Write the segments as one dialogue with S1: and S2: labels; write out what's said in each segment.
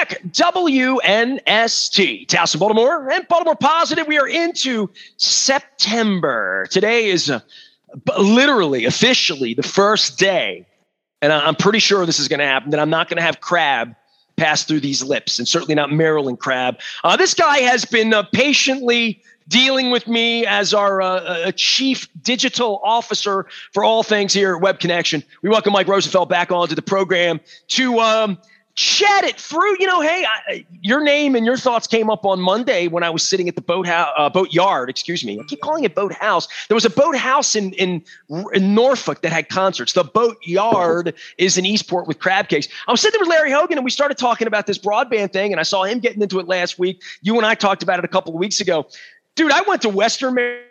S1: back. WNST, Towson, Baltimore, and Baltimore Positive. We are into September. Today is literally, officially, the first day, and I'm pretty sure this is going to happen, that I'm not going to have crab pass through these lips, and certainly not Maryland crab. This guy has been patiently dealing with me as our chief digital officer for all things here at Web Connection. We welcome Mike Rosenfeld back onto the program to chat it through. You know, hey, your name and your thoughts came up on Monday when I was sitting at the boat yard. Excuse me. I keep calling it boat house. There was a boat house in Norfolk that had concerts. The boat yard is in Eastport with crab cakes. I was sitting there with Larry Hogan, and we started talking about this broadband thing, and I saw him getting into it last week. You and I talked about it a couple of weeks ago. Dude, I went to Western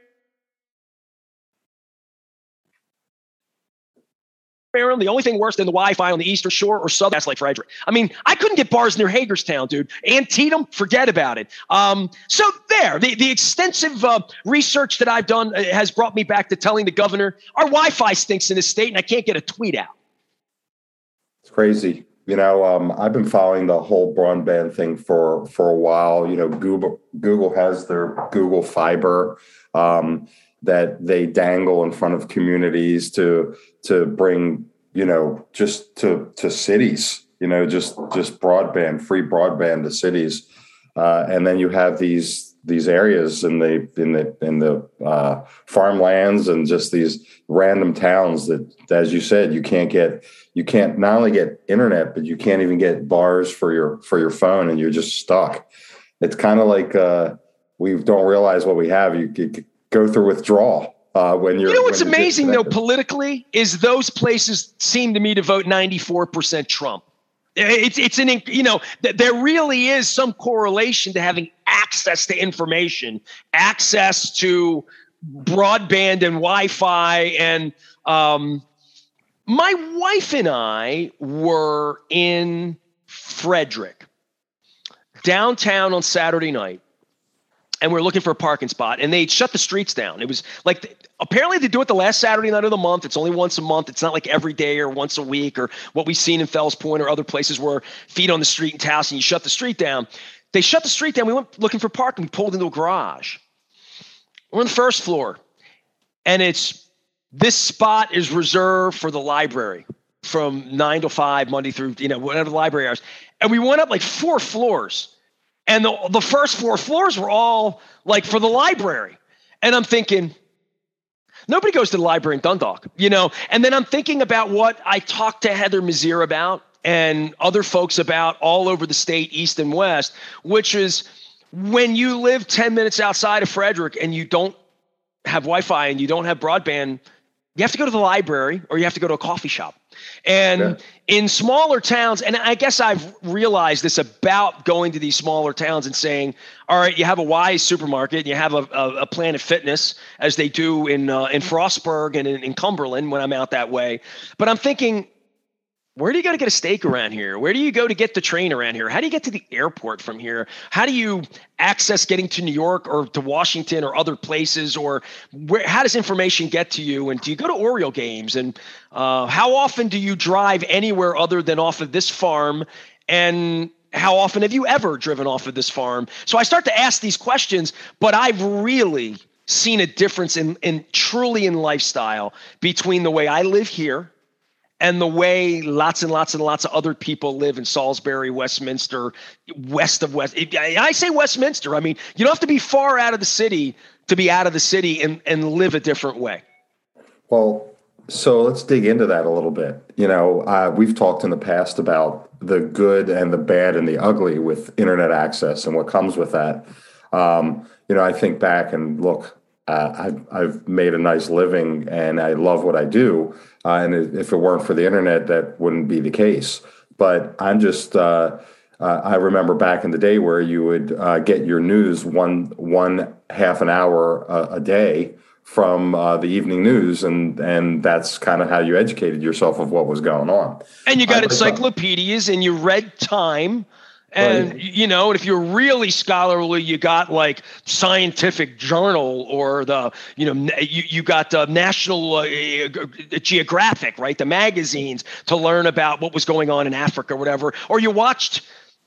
S1: Maryland. The only thing worse than the Wi-Fi on the Eastern Shore or Southern, that's like Frederick. I mean, I couldn't get bars near Hagerstown, dude. Antietam, forget about it. So there, the extensive research that I've done has brought me back to telling the governor, our Wi-Fi stinks in this state, and I can't get a tweet out.
S2: It's crazy. You know, I've been following the whole broadband thing for a while. You know, Google has their Google Fiber that they dangle in front of communities to bring, you know, just to cities. You know, just broadband, free broadband to cities, and then you have these areas in the farmlands and just these random towns that, as you said, you can't not only get internet, but you can't even get bars for your phone, and you're just stuck. It's kind of like we don't realize what we have. You go through withdrawal when you're. You know
S1: what's amazing though politically is those places seem to me to vote 94% Trump. It's an, you know, there really is some correlation to having access to information, access to broadband and Wi-Fi. And my wife and I were in Frederick, downtown on Saturday night, and we were looking for a parking spot, and they shut the streets down. It was like, apparently they do it the last Saturday night of the month. It's only once a month. It's not like every day or once a week or what we've seen in Fells Point or other places where feet on the street in Towson, you shut the street down. They shut the street down. We went looking for parking. We pulled into a garage. We're on the first floor, and this spot is reserved for the library from 9 to 5, Monday through, you know, whatever the library hours. And we went up like 4 floors. And the first 4 floors were all like for the library. And I'm thinking, nobody goes to the library in Dundalk, you know? And then I'm thinking about what I talked to Heather Mazier about and other folks about all over the state, East and West, which is when you live 10 minutes outside of Frederick and you don't have Wi-Fi and you don't have broadband, you have to go to the library or you have to go to a coffee shop. And in smaller towns, and I guess I've realized this about going to these smaller towns and saying, all right, you have a Wise supermarket, you have a Planet Fitness, as they do in Frostburg and in Cumberland when I'm out that way. But I'm thinking, where do you go to get a steak around here? Where do you go to get the train around here? How do you get to the airport from here? How do you access getting to New York or to Washington or other places? Or how does information get to you? And do you go to Oriole games? And how often do you drive anywhere other than off of this farm? And how often have you ever driven off of this farm? So I start to ask these questions, but I've really seen a difference in truly in lifestyle between the way I live here and the way lots and lots and lots of other people live in Salisbury, Westminster, west of West. I say Westminster. I mean, you don't have to be far out of the city to be out of the city and live a different way.
S2: Well, so let's dig into that a little bit. You know, we've talked in the past about the good and the bad and the ugly with internet access and what comes with that. You know, I think back and look, I've made a nice living and I love what I do. And if it weren't for the internet, that wouldn't be the case. But I'm just, I remember back in the day where you would get your news one half an hour a day from the evening news, and that's kind of how you educated yourself of what was going on.
S1: And you got encyclopedias and you read Time. And, right. You know, and if you're really scholarly, you got like Scientific Journal or you got National Geographic, right? The magazines to learn about what was going on in Africa or whatever. Or you watched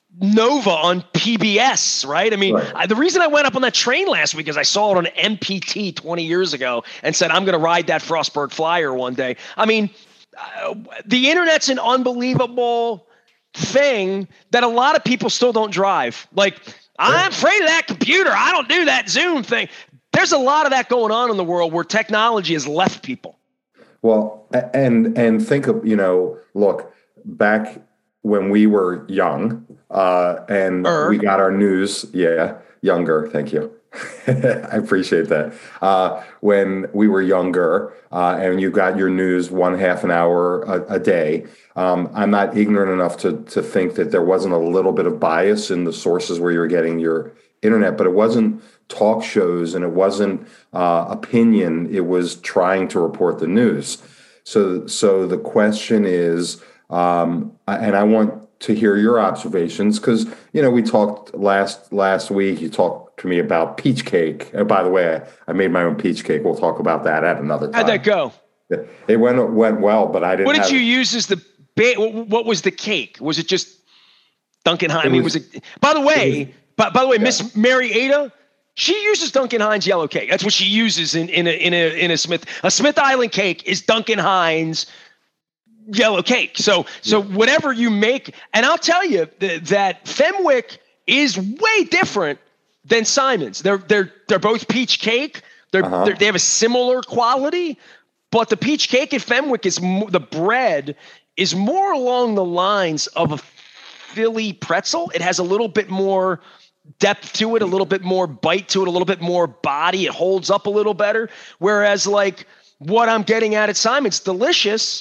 S1: Nova on PBS, right? I mean,
S2: Right.
S1: the reason I went up on that train last week is I saw it on MPT 20 years ago and said, I'm going to ride that Frostburg Flyer one day. I mean, the internet's an unbelievable thing that a lot of people still don't drive. Like, I'm afraid of that computer. I don't do that Zoom thing. There's a lot of that going on in the world where technology has left people.
S2: Well, and think of, look, back when we were young, and we got our news, younger, thank you. I appreciate that. When we were younger, and you got your news 1/2 an hour a day, I'm not ignorant enough to think that there wasn't a little bit of bias in the sources where you were getting your internet, but it wasn't talk shows and it wasn't opinion. It was trying to report the news. So the question is, and I want to hear your observations because we talked last week. You talked to me about peach cake. And by the way, I made my own peach cake. We'll talk about that at another time.
S1: How'd that go?
S2: It went well, but I didn't.
S1: What did you use as the what was the cake? Was it just Duncan Hines? I mean, was it? By the way, Miss Mary Ada, she uses Duncan Hines yellow cake. That's what she uses in a Smith. A Smith Island cake is Duncan Hines yellow cake. So whatever you make, and I'll tell you that Fenwick is way different than Simon's. They're both peach cake. They have a similar quality, but the peach cake at Fenwick the bread is more along the lines of a Philly pretzel. It has a little bit more depth to it, a little bit more bite to it, a little bit more body. It holds up a little better. Whereas like what I'm getting at Simon's, delicious,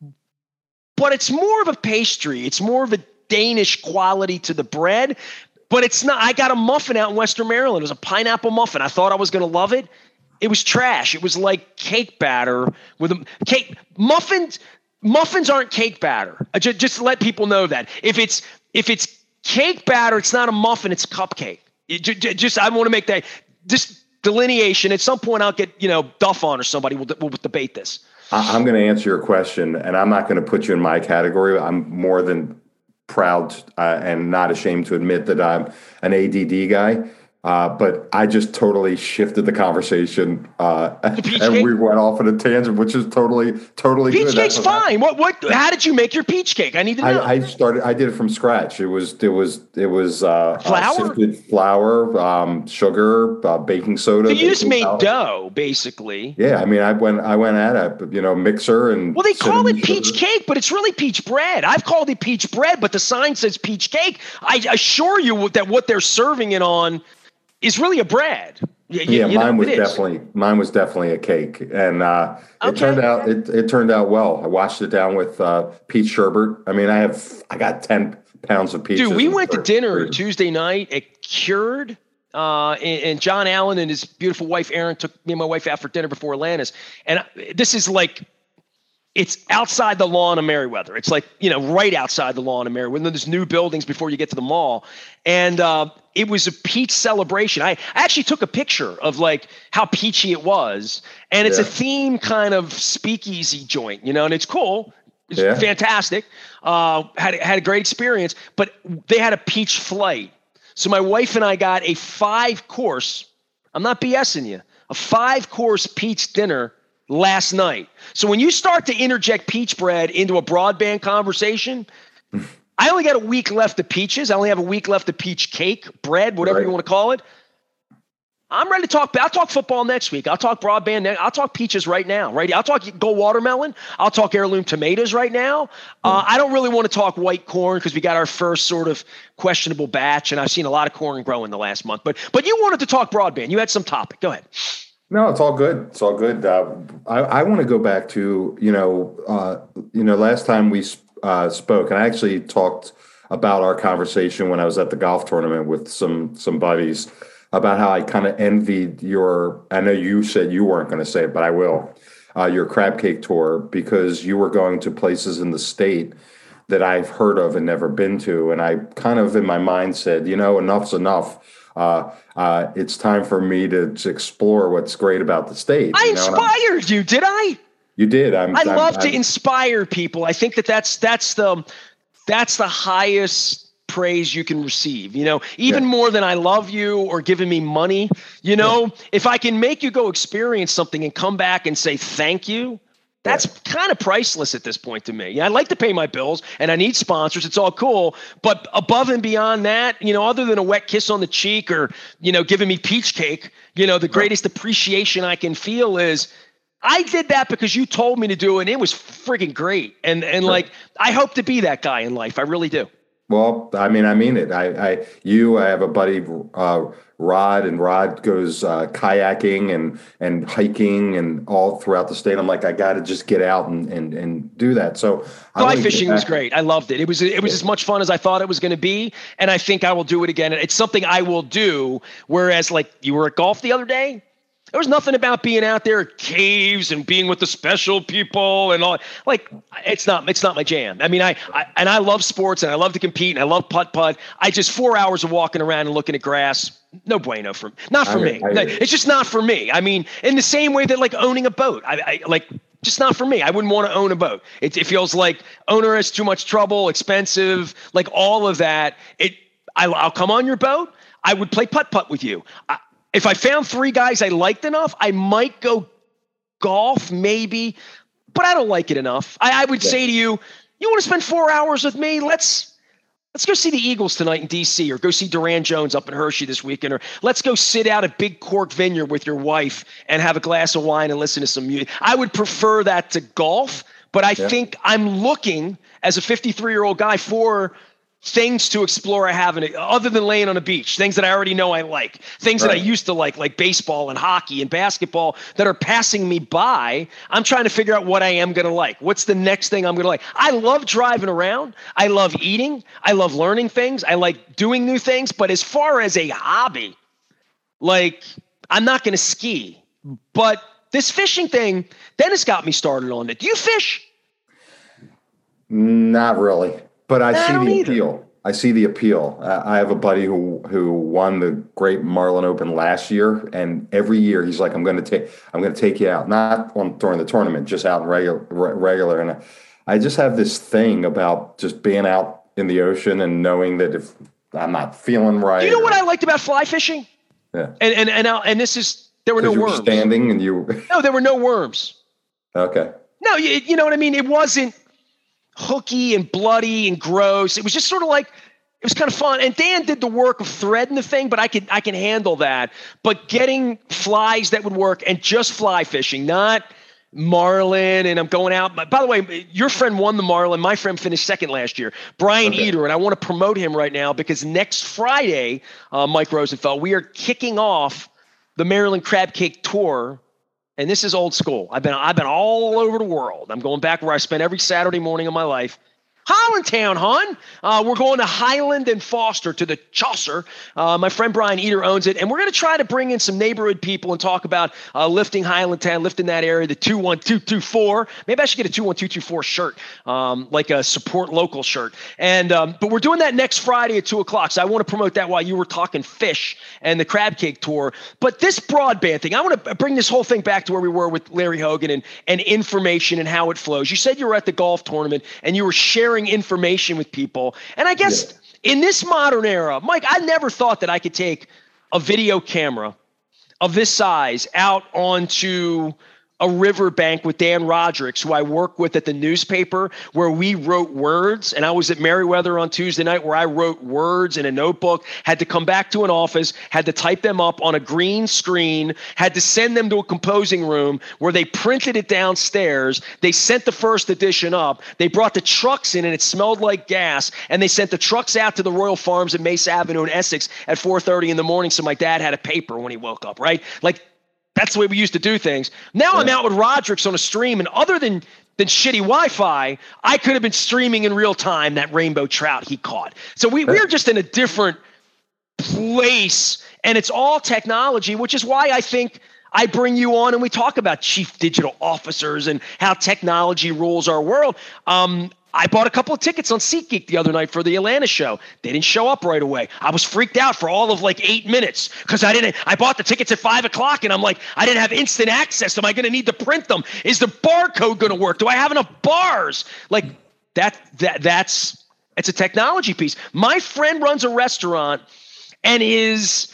S1: but it's more of a pastry. It's more of a Danish quality to the bread, but it's not. I got a muffin out in Western Maryland. It was a pineapple muffin. I thought I was going to love it. It was trash. It was like cake batter with a cake. Muffins aren't cake batter. Just to let people know that if it's cake batter, it's not a muffin. It's a cupcake. I want to make that just delineation. At some point, I'll get Duff on or somebody will debate this.
S2: I'm going to answer your question, and I'm not going to put you in my category. I'm more than proud and not ashamed to admit that I'm an ADD guy. But I just totally shifted the conversation, and we went off on a tangent, which is totally good.
S1: Peach cake's fine. What? How did you make your peach cake? I need to know.
S2: I did it from scratch. It was
S1: flour,
S2: sifted flour, sugar, baking soda.
S1: So you just made dough, basically.
S2: Yeah, I mean, I went at it, mixer and.
S1: Well, they call it peach cake, but it's really peach bread. I've called it peach bread, but the sign says peach cake. I assure you that what they're serving it on is really a bread.
S2: Mine was definitely a cake, and it turned out well. I washed it down with peach sherbet. I mean, I got 10 pounds of peaches.
S1: Dude, we went to dinner Tuesday night at Cured, and John Allen and his beautiful wife Erin took me and my wife out for dinner before Atlantis, and this is like. It's outside the lawn of Merriweather. It's like, right outside the lawn of Merriweather. There's new buildings before you get to the mall. And it was a peach celebration. I actually took a picture of like how peachy it was. And it's a theme kind of speakeasy joint, and it's cool. It's fantastic. Had a great experience, but they had a peach flight. So my wife and I got a 5-course, I'm not BSing you, a 5-course peach dinner last night. So when you start to interject peach bread into a broadband conversation, I only got a week left of peaches. I only have a week left of peach cake, bread, whatever you want to call it. I'm ready to talk. I'll talk football next week. I'll talk broadband. I'll talk peaches right now. Right? I'll talk Go Watermelon. I'll talk heirloom tomatoes right now. I don't really want to talk white corn because we got our first sort of questionable batch, and I've seen a lot of corn grow in the last month. But you wanted to talk broadband. You had some topic. Go ahead.
S2: No, it's all good. It's all good. I want to go back to, last time we spoke, and I actually talked about our conversation when I was at the golf tournament with some buddies about how I kind of envied I know you said you weren't going to say it, but I will, your crab cake tour, because you were going to places in the state that I've heard of and never been to. And I kind of in my mind said, enough's enough. It's time for me to explore what's great about the state.
S1: I inspired you, did I?
S2: You did.
S1: I love to inspire people. I think that's the highest praise you can receive, even more than I love you or giving me money, if I can make you go experience something and come back and say, thank you, that's kind of priceless at this point to me. Yeah, I like to pay my bills and I need sponsors. It's all cool. But above and beyond that, other than a wet kiss on the cheek or, giving me peach cake, the greatest appreciation I can feel is I did that because you told me to do it. And it was freaking great. And like, I hope to be that guy in life. I really do.
S2: Well, I mean it. I have a buddy, Rod, and Rod goes kayaking and hiking and all throughout the state. I'm like, I got to just get out and do that. So
S1: fly fishing was great. I loved it. It was as much fun as I thought it was going to be, and I think I will do it again. It's something I will do. Whereas, like, you were at golf the other day. There was nothing about being out there at caves and being with the special people and all. Like, it's not my jam. I mean, I love sports and I love to compete and I love putt. I just 4 hours of walking around and looking at grass. No bueno for me. It's just not for me. I mean, in the same way that like owning a boat, I like just not for me. I wouldn't want to own a boat. It feels like onerous, too much trouble, expensive, like all of that. I'll come on your boat. I would play putt with you. If I found 3 guys I liked enough, I might go golf maybe, but I don't like it enough. I would say to you, you want to spend 4 hours with me? Let's go see the Eagles tonight in D.C. or go see Duran Jones up in Hershey this weekend, or let's go sit out at Big Cork Vineyard with your wife and have a glass of wine and listen to some music. I would prefer that to golf, but I think I'm looking as a 53-year-old guy for things to explore I haven't, other than laying on a beach, things that I already know I like, things that I used to like baseball and hockey and basketball that are passing me by. I'm trying to figure out what I am going to like. What's the next thing I'm going to like? I love driving around. I love eating. I love learning things. I like doing new things. But as far as a hobby, like, I'm not going to ski. But this fishing thing, Dennis got me started on it. Do you fish?
S2: Not really. But I see the appeal. I see the appeal. I have a buddy who won the Great Marlin Open last year, and every year he's like, "I'm going to take you out, not during the tournament, just out in regular." And I just have this thing about just being out in the ocean and knowing that if I'm not feeling right.
S1: You know what I liked about fly fishing?
S2: Yeah.
S1: And this is there were no worms.
S2: Standing and you.
S1: No, there were no worms.
S2: Okay.
S1: No, you know what I mean. It wasn't hooky and bloody and gross. It was just sort of like, it was kind of fun. And Dan did the work of threading the thing, but I can handle that. But getting flies that would work and just fly fishing, not marlin. And I'm going out. By the way, your friend won the marlin. My friend finished second last year, Brian Eder. And I want to promote him right now because next Friday, Mike Rosenfeld, we are kicking off the Maryland Crab Cake Tour. And this is old school. I've been all over the world. I'm going back where I spent every Saturday morning of my life. Hollandtown, hon. We're going to Highland and Foster to the Chaucer. My friend Brian Eder owns it. And we're going to try to bring in some neighborhood people and talk about lifting Highlandtown, lifting that area, the 21224. Maybe I should get a 21224 shirt, like a support local shirt. And but we're doing that next Friday at 2 o'clock. So I want to promote that while you were talking fish and the crab cake tour. But this broadband thing, I want to bring this whole thing back to where we were with Larry Hogan and information and how it flows. You said you were at the golf tournament and you were sharing information with people. And I guess in this modern era, Mike, I never thought that I could take a video camera of this size out onto a riverbank with Dan Rodericks, who I work with at the newspaper, where we wrote words. And I was at Merriweather on Tuesday night where I wrote words in a notebook, had to come back to an office, had to type them up on a green screen, had to send them to a composing room where they printed it downstairs. They sent the first edition up. They brought the trucks in and it smelled like gas. And they sent the trucks out to the Royal Farms at Mace Avenue in Essex at 4:30 in the morning. So my dad had a paper when he woke up, right? Like, that's the way we used to do things. Now I'm out with Rodericks on a stream, and other than shitty Wi-Fi, I could have been streaming in real time that rainbow trout he caught. So we're just in a different place, and it's all technology, which is why I think I bring you on and we talk about chief digital officers and how technology rules our world. I bought a couple of tickets on SeatGeek the other night for the Atlanta show. They didn't show up right away. I was freaked out for all of like 8 minutes because I bought the tickets at 5 o'clock and I'm like, I didn't have instant access. Am I going to need to print them? Is the barcode going to work? Do I have enough bars? Like that's It's a technology piece. My friend runs a restaurant, and his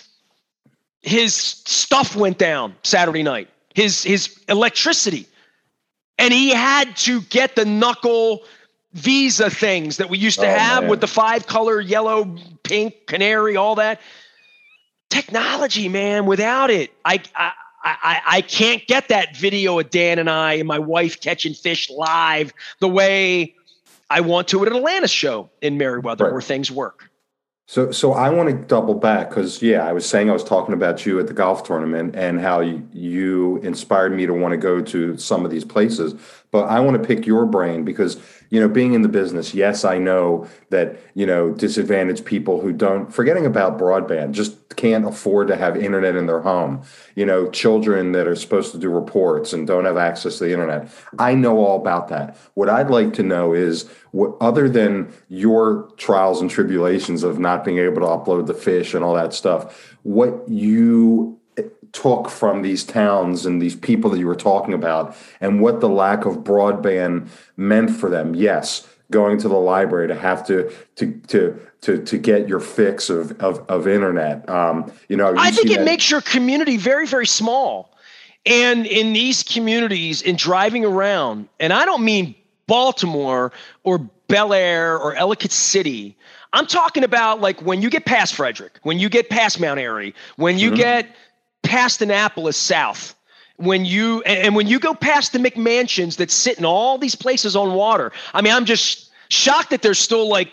S1: stuff went down Saturday night. His electricity, and he had to get the knuckle Visa things that we used to have with the 5-color, yellow, pink, canary, all that. Technology, man. Without it, I can't get that video of Dan and I and my wife catching fish live the way I want to at an Atlanta show in Merriweather, where things work.
S2: So I want to double back because, I was saying I was talking about you at the golf tournament and how you inspired me to want to go to some of these places. But I want to pick your brain because, being in the business, yes, I know that, disadvantaged people who forgetting about broadband, just can't afford to have internet in their home, children that are supposed to do reports and don't have access to the internet. I know all about that. What I'd like to know is, other than your trials and tribulations of not being able to upload the fish and all that stuff, what you took from these towns and these people that you were talking about and what the lack of broadband meant for them. Yes, going to the library to have to get your fix of internet.
S1: I think it makes your community very, very small. And in these communities, in driving around, and I don't mean Baltimore or Bel Air or Ellicott City, I'm talking about like when you get past Frederick, when you get past Mount Airy, when you get past Annapolis South, when you go past the McMansions that sit in all these places on water. I mean, I'm just shocked that there's still like,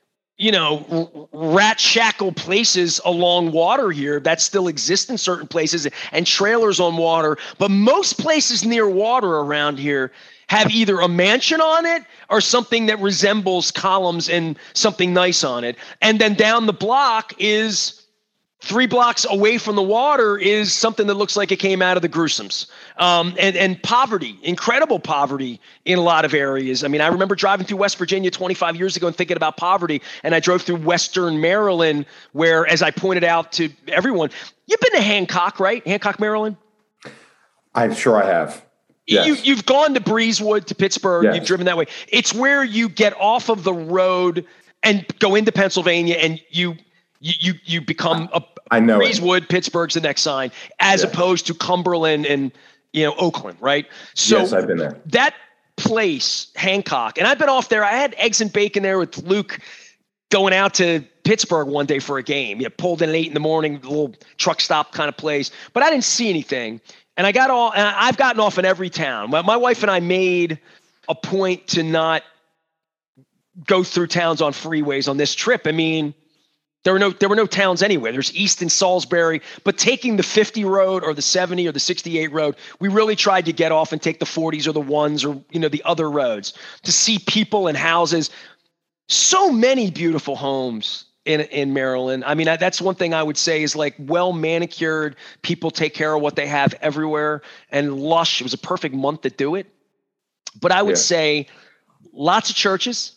S1: rat shackle places along water here that still exist in certain places and trailers on water. But most places near water around here have either a mansion on it or something that resembles columns and something nice on it. And then down the block is 3 blocks away from the water is something that looks like it came out of the Gruesomes. And poverty, incredible poverty in a lot of areas. I mean, I remember driving through West Virginia 25 years ago and thinking about poverty. And I drove through Western Maryland where, as I pointed out to everyone, you've been to Hancock, right? Hancock, Maryland?
S2: I'm sure I have. Yes.
S1: You've gone to Breezewood, to Pittsburgh.
S2: Yes.
S1: You've driven that way. It's where you get off of the road and go into Pennsylvania and you become Breezewood, Pittsburgh's the next sign, as opposed to Cumberland and Oakland, right? So
S2: yes, I've been there.
S1: That place, Hancock, and I've been off there. I had eggs and bacon there with Luke going out to Pittsburgh one day for a game. Pulled in at 8 a.m, the little truck stop kind of place, but I didn't see anything. And I've gotten off in every town. My wife and I made a point to not go through towns on freeways on this trip. I mean, there were no towns anywhere. There's Easton, Salisbury, but taking the 50 road or the 70 or the 68 road, we really tried to get off and take the 40s or the 1s or the other roads to see people and houses. So many beautiful homes in Maryland. I mean, that's one thing I would say is like well manicured. People take care of what they have everywhere, and lush. It was a perfect month to do it. But I would say lots of churches.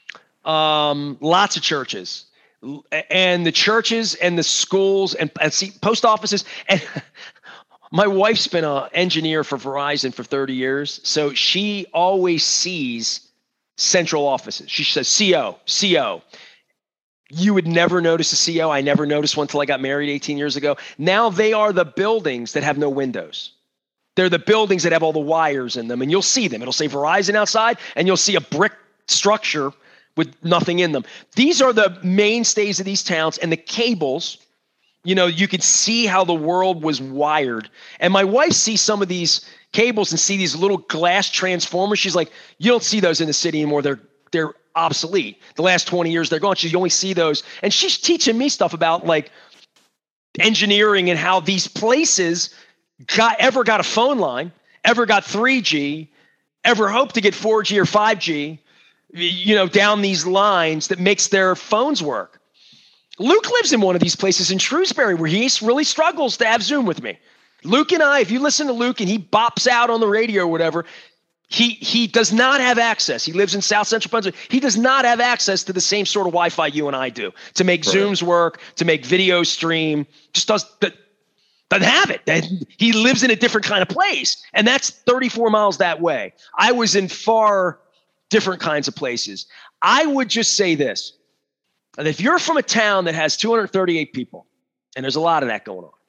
S1: And the churches and the schools and post offices. And my wife's been an engineer for Verizon for 30 years. So she always sees central offices. She says, CO. You would never notice a CO. I never noticed one until I got married 18 years ago. Now they are the buildings that have no windows. They're the buildings that have all the wires in them. And you'll see them. It'll say Verizon outside, and you'll see a brick structure with nothing in them. These are the mainstays of these towns, and the cables, you could see how the world was wired. And my wife sees some of these cables and see these little glass transformers. She's like, you don't see those in the city anymore. They're obsolete. The last 20 years they're gone. You only see those. And she's teaching me stuff about like engineering and how these places ever got a phone line, ever got 3G, ever hoped to get 4G or 5G, down these lines that makes their phones work. Luke lives in one of these places in Shrewsbury where he really struggles to have Zoom with me. Luke and I, if you listen to Luke and he bops out on the radio or whatever, he does not have access. He lives in South Central Pennsylvania. He does not have access to the same sort of Wi-Fi you and I do to make Zooms work, to make video stream. Just doesn't have it. He lives in a different kind of place, and that's 34 miles that way. I was in far different kinds of places. I would just say this. And if you're from a town that has 238 people, and there's a lot of that going on,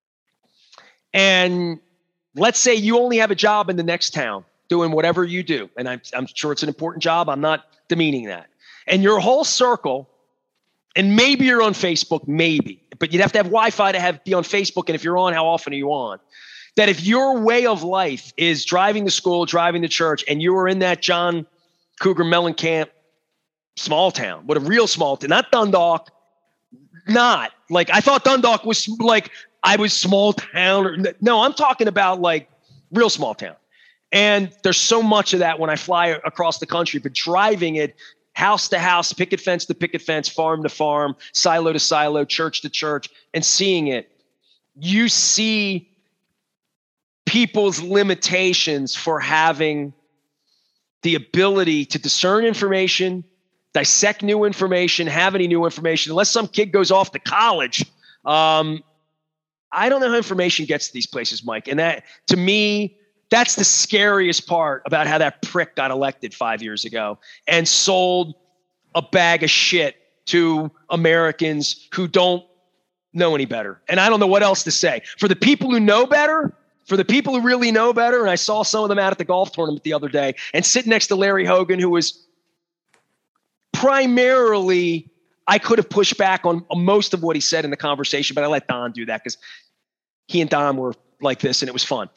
S1: and let's say you only have a job in the next town doing whatever you do, and I'm sure it's an important job. I'm not demeaning that. And your whole circle, and maybe you're on Facebook, maybe, but you'd have to have Wi-Fi to be on Facebook. And if you're on, how often are you on? That if your way of life is driving to school, driving to church, and you were in that John Cougar Mellencamp small town, but a real small town, not Dundalk, not like I thought Dundalk was like I was small town. No, I'm talking about like real small town. And there's so much of that when I fly across the country, but driving it house to house, picket fence to picket fence, farm to farm, silo to silo, church to church, and seeing it, you see people's limitations for having the ability to discern information, dissect new information, have any new information. Unless some kid goes off to college, I don't know how information gets to these places, Mike. And that, to me, that's the scariest part about how that prick got elected 5 years ago and sold a bag of shit to Americans who don't know any better. And I don't know what else to say. For the people who know better, for the people who really know better, and I saw some of them out at the golf tournament the other day, and sitting next to Larry Hogan, who was primarily, I could have pushed back on most of what he said in the conversation, but I let Don do that because he and Don were like this, and it was fun.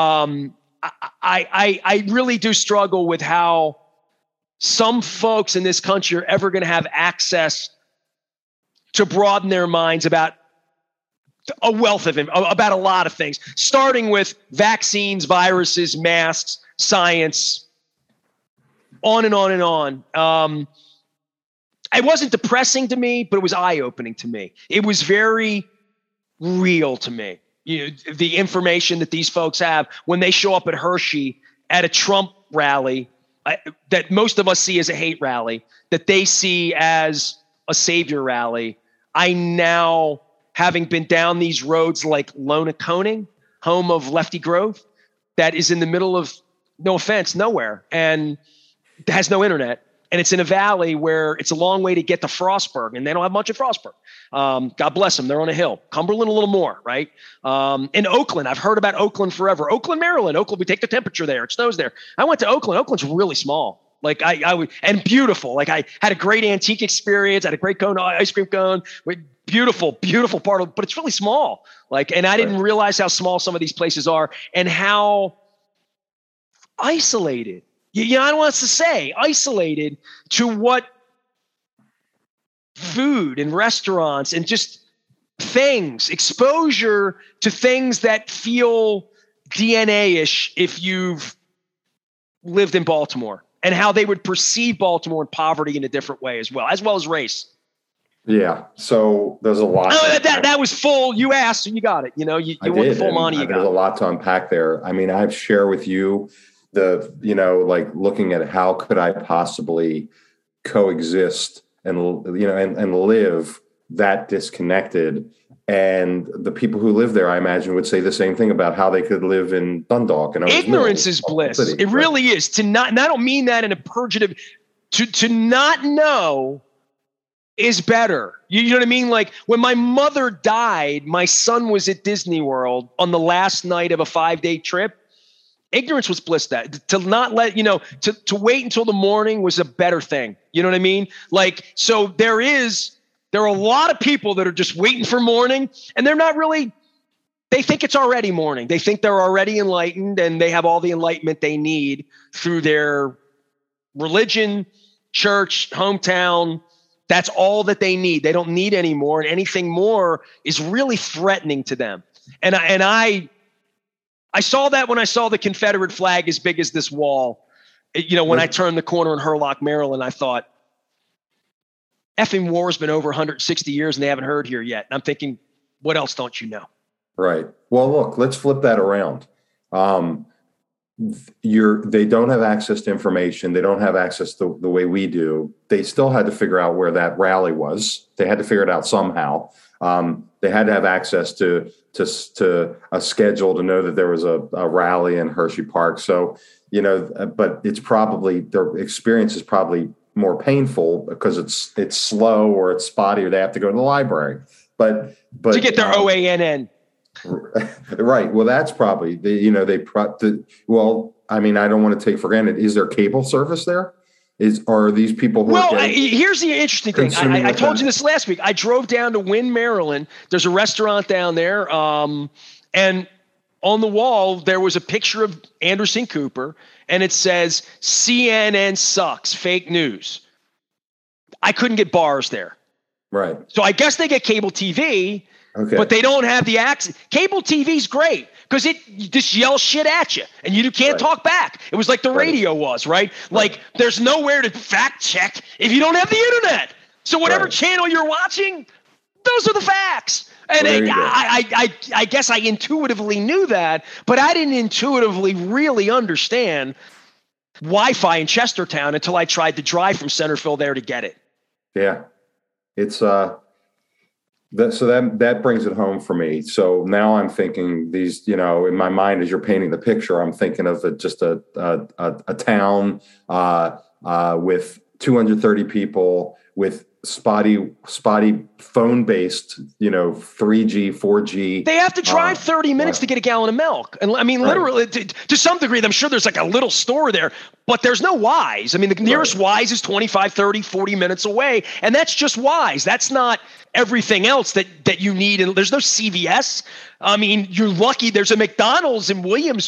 S1: I really do struggle with how some folks in this country are ever going to have access to broaden their minds about a wealth of about a lot of things, starting with vaccines, viruses, masks, science, on and on and on. It wasn't depressing to me, but it was eye-opening to me. It was very real to me. The information that these folks have when they show up at Hershey at a Trump rally that most of us see as a hate rally, that they see as a savior rally. I now, having been down these roads like Lonaconing, home of Lefty Grove, that is in the middle of, no offense, nowhere, and has no internet. And it's in a valley where it's a long way to get to Frostburg, and they don't have much of Frostburg. God bless them. They're on a hill. Cumberland, a little more, right? In Oakland, I've heard about Oakland forever. Oakland, Maryland. Oakland, we take the temperature there. It snows there. I went to Oakland. Oakland's really small. Like and beautiful. Like I had a great antique experience. I had a great ice cream cone. Beautiful, beautiful part of, but it's really small. And I didn't realize how small some of these places are and how isolated. I don't want us to say isolated to what food and restaurants and just things, exposure to things that feel DNA-ish if you've lived in Baltimore, and how they would perceive Baltimore and poverty in a different way as well as race.
S2: Yeah. So there's a lot.
S1: That was full. You asked and you got it. You want the full money. You got
S2: there's a lot to unpack there. I mean, I've shared with you looking at how could I possibly coexist and live that disconnected. And the people who live there, I imagine, would say the same thing about how they could live in Dundalk. And
S1: ignorance is bliss. It really is. To not, and I don't mean that in a purgative, to not know is better. You know what I mean? Like when my mother died, my son was at Disney World on the last night of a 5-day trip. Ignorance was bliss. That to not let, to wait until the morning was a better thing. You know what I mean? So there are a lot of people that are just waiting for morning, and they're not really, they think it's already morning. They think they're already enlightened and they have all the enlightenment they need through their religion, church, hometown. That's all that they need. They don't need any more, and anything more is really threatening to them. And I saw that when I saw the Confederate flag as big as this wall. When I turned the corner in Hurlock, Maryland, I thought, effing war's been over 160 years and they haven't heard here yet. And I'm thinking, what else don't you know?
S2: Right. Well, look, let's flip that around. They don't have access to information. They don't have access to the way we do. They still had to figure out where that rally was. They had to figure it out somehow. They had to have access to a schedule to know that there was a rally in Hershey Park. So, but it's probably, their experience is probably more painful because it's slow or it's spotty or they have to go to the library. But
S1: to get their OANN.
S2: Right. Well, that's probably well, I mean, I don't want to take for granted. Is there cable service there? Are these people who
S1: here's the interesting thing. I told you this last week. I drove down to Wynn, Maryland. There's a restaurant down there. And on the wall, there was a picture of Anderson Cooper, and it says, CNN sucks, fake news. I couldn't get bars there.
S2: Right.
S1: So I guess they get cable TV, but they don't have the access. Cable TV's great because it just yells shit at you, and you can't talk back. It was like the radio was, right? Like there's nowhere to fact check if you don't have the internet. So whatever channel you're watching, those are the facts. And I guess I intuitively knew that, but I didn't intuitively really understand Wi-Fi in Chestertown until I tried to drive from Centerville there to get it.
S2: Yeah, it's so that brings it home for me. So now I'm thinking these, in my mind as you're painting the picture, I'm thinking of just a town with 230 people with spotty phone-based, 3G, 4G.
S1: They have to drive 30 minutes to get a gallon of milk. And I mean, literally, to some degree, I'm sure there's like a little store there, but there's no Wise. I mean, the nearest Wise is 25, 30, 40 minutes away. And that's just Wise. That's not everything else that you need. And there's no CVS. I mean, you're lucky there's a McDonald's in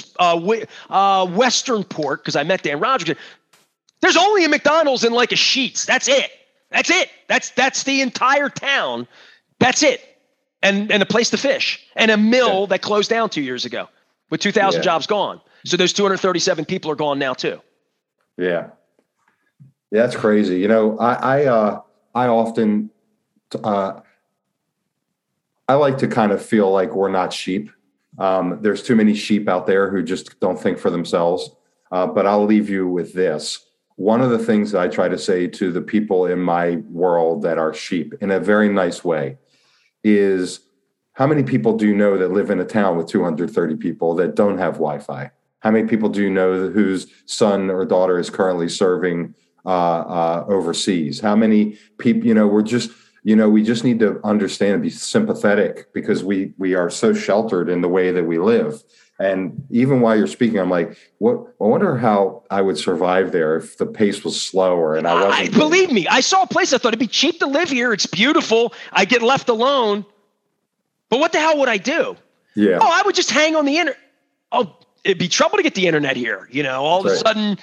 S1: Westernport, because I met Dan Rogers. There's only a McDonald's in like a Sheetz. That's it. That's it. That's the entire town. That's it. And a place to fish and a mill that closed down 2 years ago with 2,000 jobs gone. So those 237 people are gone now too.
S2: Yeah. That's crazy. I often, I like to kind of feel like we're not sheep. There's too many sheep out there who just don't think for themselves. But I'll leave you with this. One of the things that I try to say to the people in my world that are sheep in a very nice way is, how many people do you know that live in a town with 230 people that don't have Wi-Fi? How many people do you know whose son or daughter is currently serving overseas? How many people, we just need to understand and be sympathetic because we are so sheltered in the way that we live. And even while you're speaking, I'm like, I wonder how I would survive there if the pace was slower and I wasn't.
S1: Believe me, I saw a place. I thought it'd be cheap to live here. It's beautiful. I get left alone. But what the hell would I do?
S2: Yeah.
S1: I would just hang on the internet. Oh, it'd be trouble to get the internet here. All of a sudden,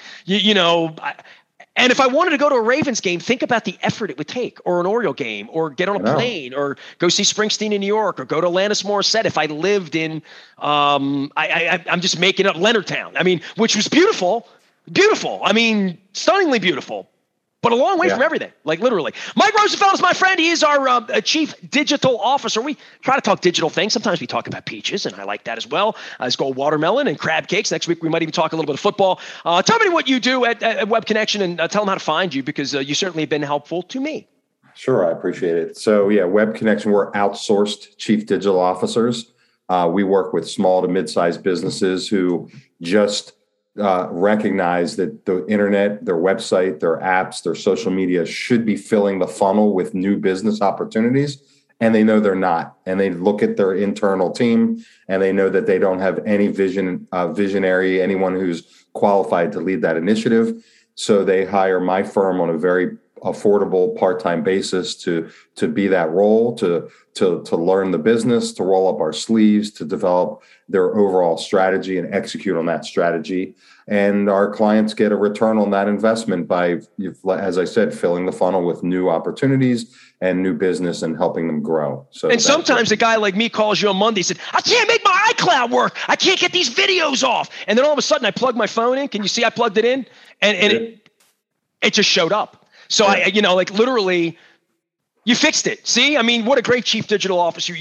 S1: and if I wanted to go to a Ravens game, think about the effort it would take, or an Oriole game, or get on a plane, or go see Springsteen in New York, or go to Alanis Morissette. If I lived in, I'm just making up Leonardtown. I mean, which was beautiful. I mean, stunningly beautiful, but a long way from everything, like literally. Mike Rosenfeld is my friend. He is our chief digital officer. We try to talk digital things. Sometimes we talk about peaches, and I like that as well. It's called watermelon and crab cakes. Next week, we might even talk a little bit of football. Tell me what you do at Web Connection, and tell them how to find you, because you certainly have been helpful to me.
S2: Sure, I appreciate it. So Web Connection, we're outsourced chief digital officers. We work with small to mid-sized businesses who just recognize that the internet, their website, their apps, their social media should be filling the funnel with new business opportunities. And they know they're not. And they look at their internal team and they know that they don't have any visionary, anyone who's qualified to lead that initiative. So they hire my firm on a very affordable part-time basis to be that role, to learn the business, to roll up our sleeves, to develop their overall strategy and execute on that strategy. And our clients get a return on that investment by, as I said, filling the funnel with new opportunities and new business and helping them grow. So, and
S1: sometimes a guy like me calls you on Monday and said, I can't make my iCloud work. I can't get these videos off. And then all of a sudden I plug my phone in. Can you see I plugged it in? And it just showed up. So I literally, you fixed it. See, I mean, what a great chief digital officer.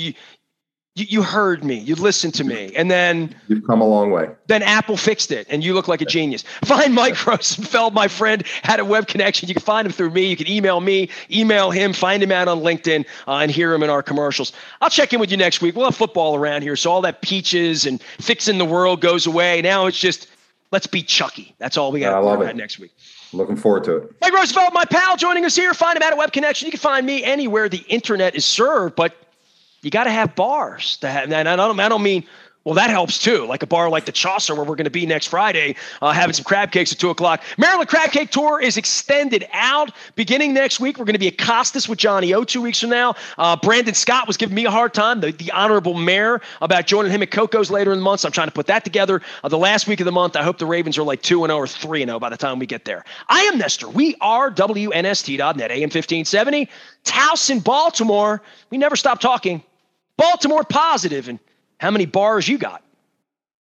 S1: You heard me, you listened to me, and then
S2: you've come a long way.
S1: Then Apple fixed it, and you look like a genius. Find Mike Rosenfeld, my friend, at a Web Connection. You can find him through me. You can email me, email him, find him out on LinkedIn, and hear him in our commercials. I'll check in with you next week. We'll have football around here, so all that peaches and fixing the world goes away. Now it's just let's beat Chucky. That's all we got to do next week.
S2: Looking forward to it.
S1: Mike Roosevelt, my pal, joining us here. Find him at Web Connection. You can find me anywhere the internet is served, but you got to have bars to have. And I don't mean, well, that helps too. Like a bar like the Chaucer, where we're going to be next Friday, having some crab cakes at 2:00. Maryland Crab Cake Tour is extended out beginning next week. We're going to be at Costas with Johnny O 2 weeks from now. Brandon Scott was giving me a hard time, the honorable mayor, about joining him at Coco's later in the month. So I'm trying to put that together. The last week of the month, I hope the Ravens are like 2-0 or 3-0 by the time we get there. I am Nestor. We are WNST.net, AM 1570. Towson, Baltimore. We never stop talking. Baltimore positive. And how many bars you got?